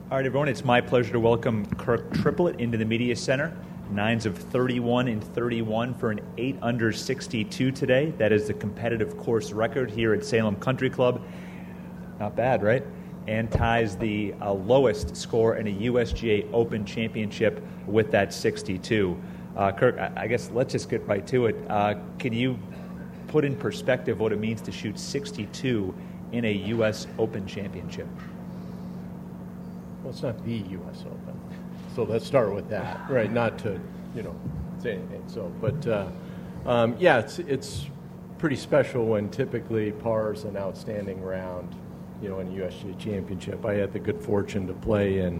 All right, everyone, it's my pleasure to welcome Kirk Triplett into the Media Center. 9s of 31 and 31 for an 8 under 62 today. That is the competitive course record here at Salem Country Club. Not bad, right? And ties the lowest score in a USGA Open Championship with that 62. Kirk, I guess let's just get right to it. Can you put in perspective what it means to shoot 62 in a U.S. Open Championship? Well, it's not the U.S. Open, so let's start with that, right? Not to, say anything. So, but yeah, it's pretty special when typically par's an outstanding round, in a USGA Championship. I had the good fortune to play in,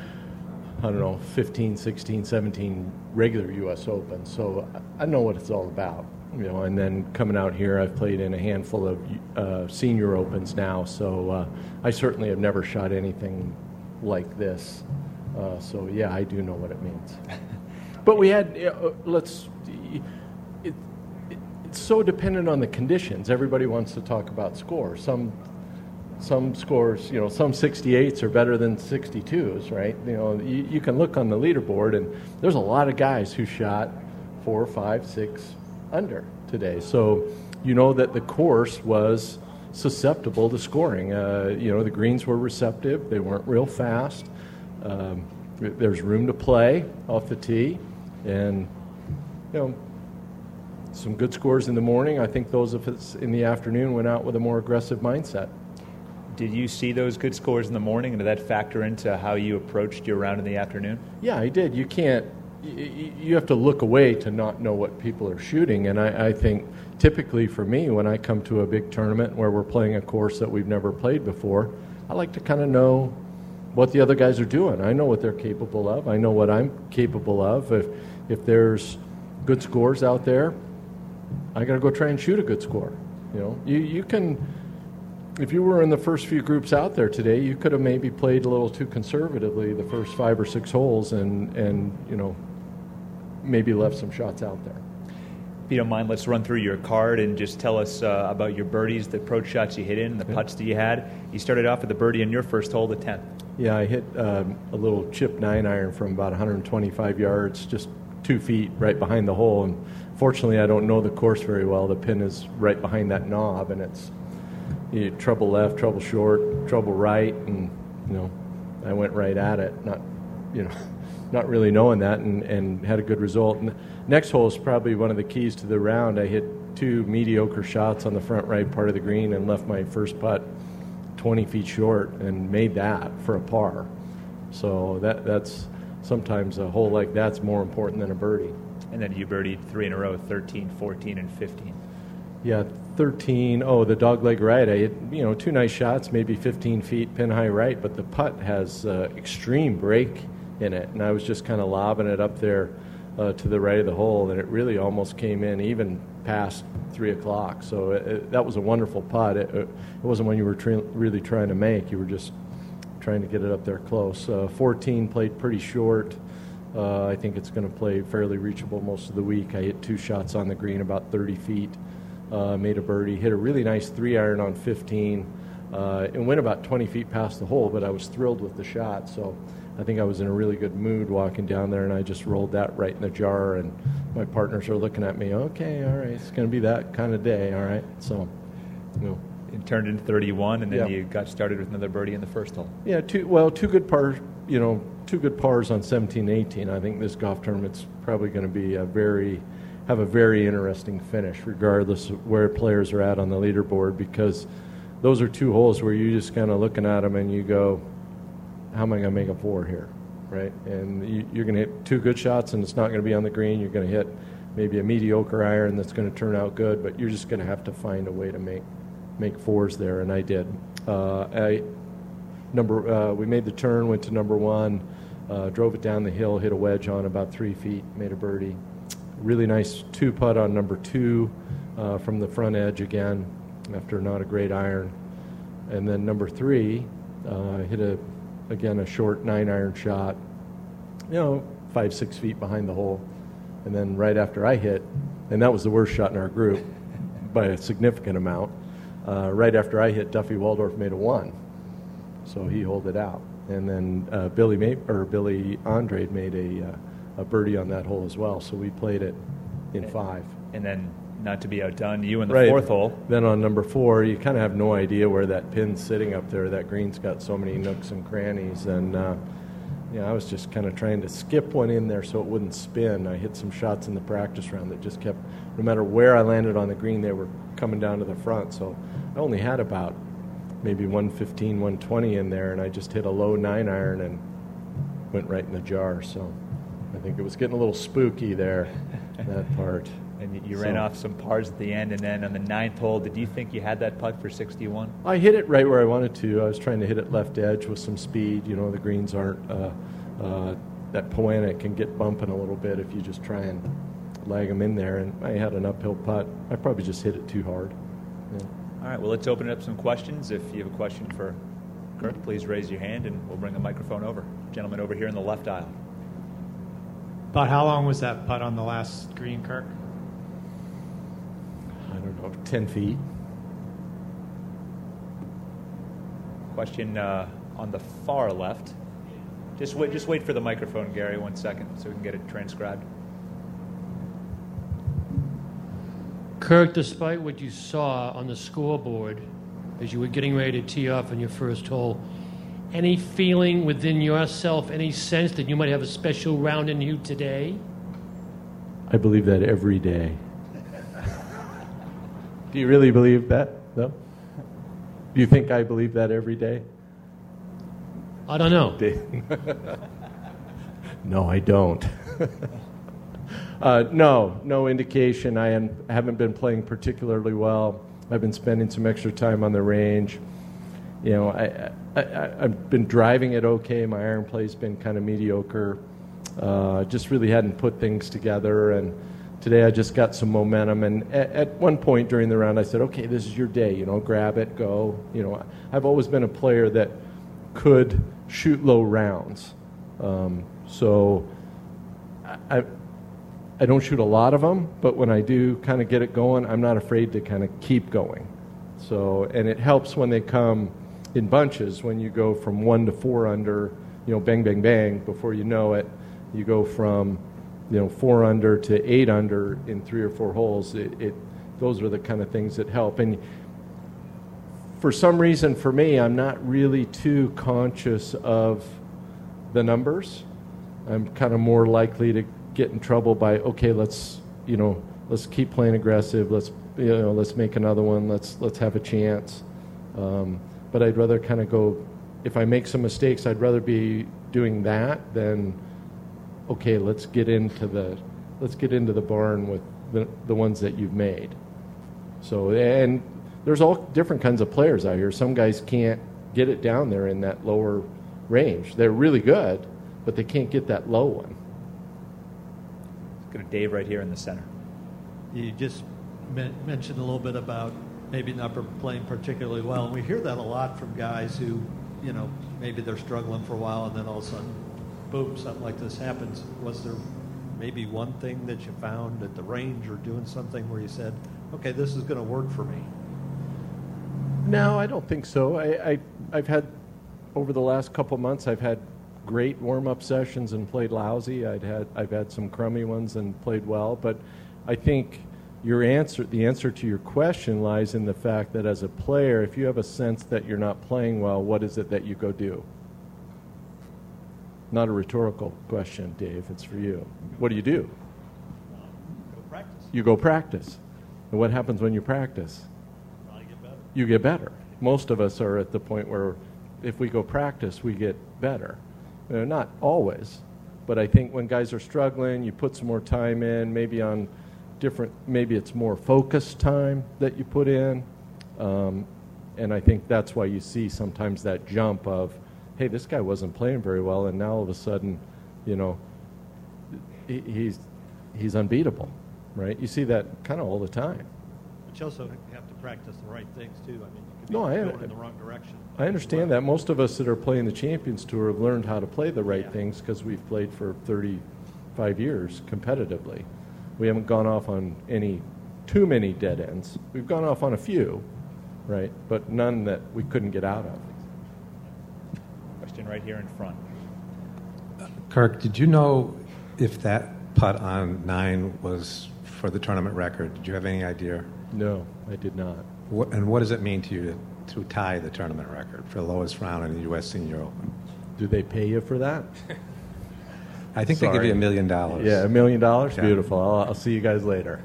15, 16, 17 regular U.S. Open, so I know what it's all about. And then coming out here, I've played in a handful of senior opens now, so I certainly have never shot anything like this. So yeah, I do know what it means. But we had, it's so dependent on the conditions. Everybody wants to talk about scores. Some scores, some 68s are better than 62s, right? You can look on the leaderboard, and there's a lot of guys who shot 4, 5, 6 under today. So you know that the course was susceptible to scoring. The greens were receptive. They weren't real fast. There's room to play off the tee, and some good scores in the morning. I think those of us in the afternoon went out with a more aggressive mindset. Did you see those good scores in the morning, and did that factor into how you approached your round in the afternoon? Yeah, I did. You have to look away to not know what people are shooting, and I think typically for me, when I come to a big tournament where we're playing a course that we've never played before, I like to kind of know what the other guys are doing. I know what they're capable of. I know what I'm capable of. If there's good scores out there, I got to go try and shoot a good score. You can, if you were in the first few groups out there today, you could have maybe played a little too conservatively the first 5 or 6 holes and maybe left some shots out there. If you don't mind, let's run through your card and just tell us about your birdies, the approach shots you hit in, the putts that you had. You started off with a birdie in your first hole, the 10th. Yeah, I hit a little chip 9-iron from about 125 yards, just 2 feet right behind the hole. And fortunately, I don't know the course very well. The pin is right behind that knob, and it's trouble left, trouble short, trouble right, and I went right at it, not really knowing that, and had a good result. And the next hole is probably one of the keys to the round. I hit 2 mediocre shots on the front right part of the green and left my first putt 20 feet short and made that for a par. So that's sometimes a hole like that's more important than a birdie. And then you birdied 3 in a row, 13, 14, and 15. Yeah, 13. The dogleg right. I hit 2 nice shots, maybe 15 feet pin high right, but the putt has extreme break in it, and I was just kind of lobbing it up there to the right of the hole, and it really almost came in even past 3 o'clock. So that was a wonderful putt. It wasn't one you were really trying to make. You were just trying to get it up there close. 14 played pretty short. I think it's going to play fairly reachable most of the week. I hit 2 shots on the green about 30 feet. Made a birdie, hit a really nice 3-iron on 15, and went about 20 feet past the hole, but I was thrilled with the shot, so I think I was in a really good mood walking down there, and I just rolled that right in the jar, and my partners are looking at me, okay, all right, it's going to be that kind of day, all right, so, It turned into 31, and then you got started with another birdie in the first hole. Yeah, two good pars, 2 good pars on 17, 18. I think this golf tournament's probably going to be have a very interesting finish, regardless of where players are at on the leaderboard, because those are 2 holes where you're just kind of looking at them and you go, how am I going to make a 4 here, right? And you're going to hit 2 good shots, and it's not going to be on the green. You're going to hit maybe a mediocre iron that's going to turn out good, but you're just going to have to find a way to make 4s there, and I did. We made the turn, went to number 1, drove it down the hill, hit a wedge on about 3 feet, made a birdie. Really nice 2 putt on number 2 from the front edge again after not a great iron. And then number 3, hit a short 9-iron shot, 5-6 feet behind the hole. And then right after I hit, and that was the worst shot in our group by a significant amount, right after I hit, Duffy Waldorf made a 1. So he holed it out. and then Billy Andrade made a birdie on that hole as well. So we played it in 5. And then, not to be outdone, you in the fourth hole. Then on number 4, you kind of have no idea where that pin's sitting up there. That green's got so many nooks and crannies, and I was just kind of trying to skip one in there so it wouldn't spin. I hit some shots in the practice round that just kept, no matter where I landed on the green, they were coming down to the front. So I only had about maybe 115, 120 in there, and I just hit a low 9-iron and went right in the jar. So I think it was getting a little spooky there, that part. And you ran off some pars at the end, and then on the 9th hole, did you think you had that putt for 61? I hit it right where I wanted to. I was trying to hit it left edge with some speed. You know, the greens aren't that poetic, can get bumping a little bit if you just try and lag them in there. And I had an uphill putt. I probably just hit it too hard. Yeah. All right, well, let's open it up some questions. If you have a question for Kirk, please raise your hand, and we'll bring a microphone over. Gentleman over here in the left aisle. About how long was that putt on the last green, Kirk? I don't know, 10 feet. Question on the far left. Just wait for the microphone, Gary, 1 second, so we can get it transcribed. Kirk, despite what you saw on the scoreboard as you were getting ready to tee off on your first hole, any feeling within yourself, any sense that you might have a special round in you today? I believe that every day. Do you really believe that? No? Do you think I believe that every day? I don't know. No, I don't. No indication. I haven't been playing particularly well. I've been spending some extra time on the range. You know, I've been driving it okay. My iron play's been kind of mediocre. Just really hadn't put things together, and today I just got some momentum. And at one point during the round, I said, "Okay, this is your day. You know, grab it, go." You know, I've always been a player that could shoot low rounds, so I don't shoot a lot of them, but when I do kind of get it going, I'm not afraid to kind of keep going. So, and it helps when they come in bunches. When you go from 1 to 4 under, you know, bang, bang, bang, before you know it, you go from, 4 under to 8 under in 3 or 4 holes. Those are the kind of things that help. And for some reason, for me, I'm not really too conscious of the numbers. I'm kind of more likely to get in trouble by, okay, let's keep playing aggressive. Let's make another one. Let's have a chance. But I'd rather kind of go, if I make some mistakes, I'd rather be doing that than, okay, let's get into the barn with the ones that you've made. So, and there's all different kinds of players out here. Some guys can't get it down there in that lower range. They're really good, but they can't get that low one. Let's go to Dave right here in the center. You just mentioned a little bit about maybe not playing particularly well. And we hear that a lot from guys who, maybe they're struggling for a while and then all of a sudden, boom, something like this happens. Was there maybe one thing that you found at the range or doing something where you said, okay, this is going to work for me? No, I don't think so. I've had, over the last couple months, I've had great warm-up sessions and played lousy. I've had some crummy ones and played well. But I think the answer to your question lies in the fact that as a player, if you have a sense that you're not playing well, what is it that you go do? Not a rhetorical question, Dave. It's for you. What do? Go practice. You go practice. And what happens when you practice? Get better. You get better. Most of us are at the point where if we go practice, we get better. Not always, but I think when guys are struggling, you put some more time in, maybe it's more focused time that you put in. And I think that's why you see sometimes that jump of, hey, this guy wasn't playing very well, and now all of a sudden, he's unbeatable, right? You see that kind of all the time. But you also have to practice the right things, too. I mean, you could be going in the wrong direction. I understand that. Most of us that are playing the Champions Tour have learned how to play the right things because we've played for 35 years competitively. We haven't gone off on too many dead ends. We've gone off on a few, right? But none that we couldn't get out of. Question right here in front. Kirk, did you know if that putt on 9 was for the tournament record? Did you have any idea? No, I did not. And what does it mean to you to tie the tournament record for the lowest round in the U.S. Senior Open? Do they pay you for that? I think they give you $1 million. Yeah, $1 million? Yeah. Beautiful. I'll see you guys later.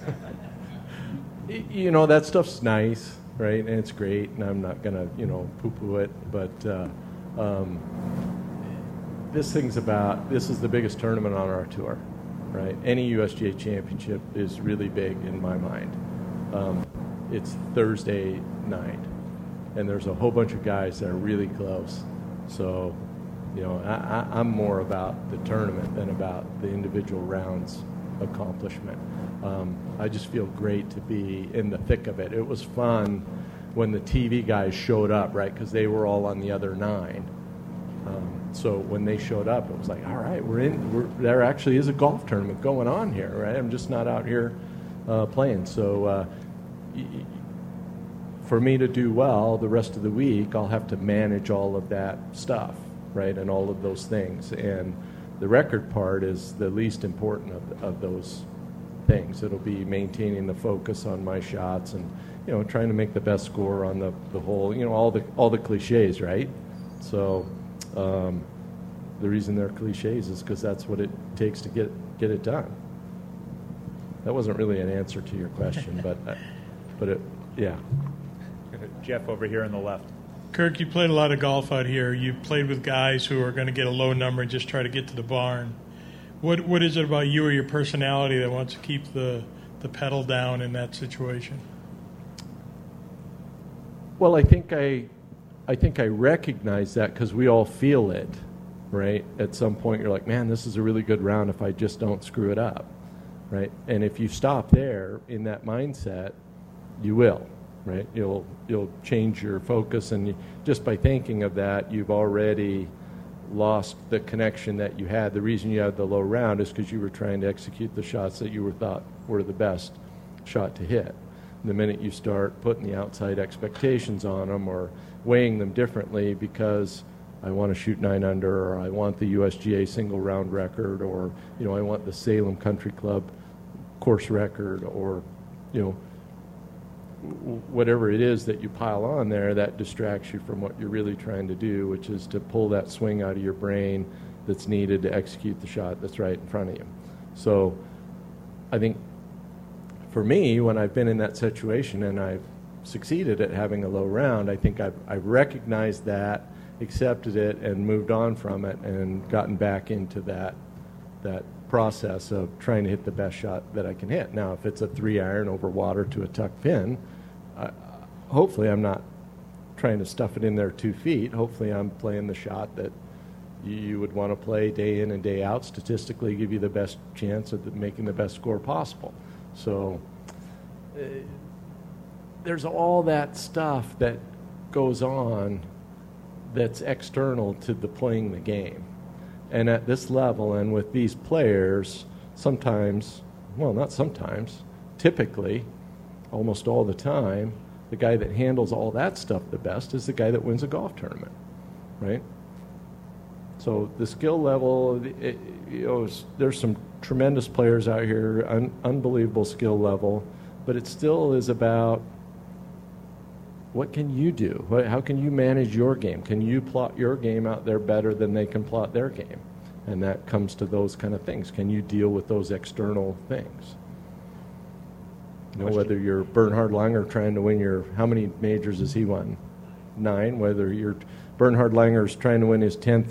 You know, that stuff's nice, right? And it's great, and I'm not going to, poo-poo it. But this is the biggest tournament on our tour, right? Any USGA championship is really big in my mind. It's Thursday night, and there's a whole bunch of guys that are really close. So, I'm more about the tournament than about the individual rounds accomplishment. I just feel great to be in the thick of it. It was fun when the TV guys showed up, right, because they were all on the other 9. So when they showed up, it was like, all right, there actually is a golf tournament going on here, right? I'm just not out here playing. So for me to do well the rest of the week, I'll have to manage all of that stuff, right, and all of those things. And the record part is the least important of those things. It'll be maintaining the focus on my shots and, trying to make the best score on the whole, all the cliches, right? So the reason they're cliches is because that's what it takes to get it done. That wasn't really an answer to your question, but yeah. Jeff over here on the left. Kirk, you played a lot of golf out here. You played with guys who are going to get a low number and just try to get to the barn. What is it about you or your personality that wants to keep the pedal down in that situation? Well, I think I recognize that because we all feel it, right? At some point, you're like, man, this is a really good round if I just don't screw it up, right? And if you stop there in that mindset, you will, right? You'll change your focus, and just by thinking of that, you've already lost the connection that you had. The reason you had the low round is because you were trying to execute the shots that you thought were the best shot to hit. The minute you start putting the outside expectations on them or weighing them differently because I want to shoot 9 under, or I want the USGA single round record, or I want the Salem Country Club course record, or whatever it is that you pile on there, that distracts you from what you're really trying to do, which is to pull that swing out of your brain that's needed to execute the shot that's right in front of you. So I think for me, when I've been in that situation and I've succeeded at having a low round, I think I've recognized that, accepted it, and moved on from it, and gotten back into that process of trying to hit the best shot that I can hit. Now, if it's a 3-iron over water to a tuck pin, hopefully I'm not trying to stuff it in there 2 feet. Hopefully I'm playing the shot that you would want to play day in and day out, statistically give you the best chance of making the best score possible. So there's all that stuff that goes on that's external to the playing the game. And at this level and with these players, sometimes, well, not sometimes, typically, almost all the time, the guy that handles all that stuff the best is the guy that wins a golf tournament, right? So the skill level, there's some tremendous players out here, unbelievable skill level, but it still is about what can you do? How can you manage your game? Can you plot your game out there better than they can plot their game? And that comes to those kind of things. Can you deal with those external things? Whether you're Bernhard Langer trying to win how many majors has he won? 9. Whether you're Bernhard Langer's trying to win his 10th,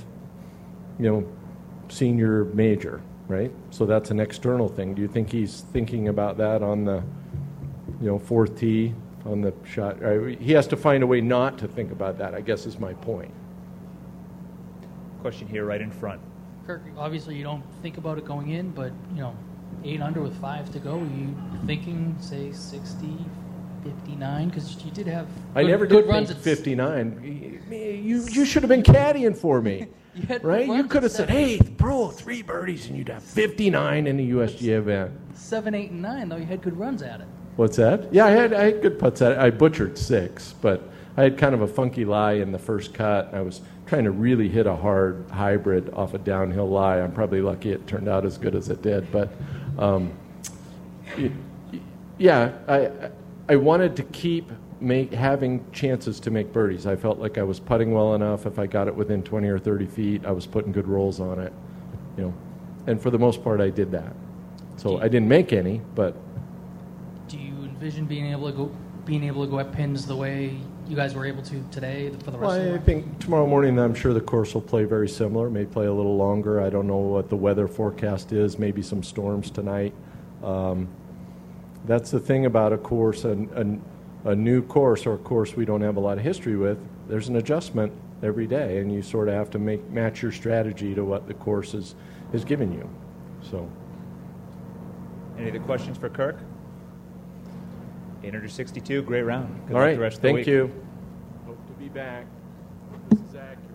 senior major, right? So that's an external thing. Do you think he's thinking about that on the, 4th tee on the shot? He has to find a way not to think about that, I guess, is my point. Question here right in front. Kirk, obviously you don't think about it going in, but 8 under with 5 to go. Are you thinking, say, 60, 59? Because you did have I never good did runs think at 59. You should have been caddying for me, right? You could have said, "Hey, bro, 3 birdies, and you'd have 59 in the USGA event." 7, 8, and 9, though. You had good runs at it. What's that? Yeah, I had good putts at it. I butchered 6, but I had kind of a funky lie in the first cut. I was trying to really hit a hard hybrid off a downhill lie. I'm probably lucky it turned out as good as it did. But, I wanted to keep having chances to make birdies. I felt like I was putting well enough. If I got it within 20 or 30 feet, I was putting good rolls on it. And for the most part, I did that. So I didn't make any, but... Do you envision being able to go at pins the way you guys were able to today for the rest of the I round? think tomorrow morning, I'm sure the course will play very similar. May play a little longer. I don't know what the weather forecast is. Maybe some storms tonight. That's the thing about a course, a new course or a course we don't have a lot of history with. There's an adjustment every day, and you sort of have to match your strategy to what the course is giving you. So, Any other questions for Kirk? 862, great round. Good all luck right, the rest of the thank week. you. Hope to be back. This is accurate.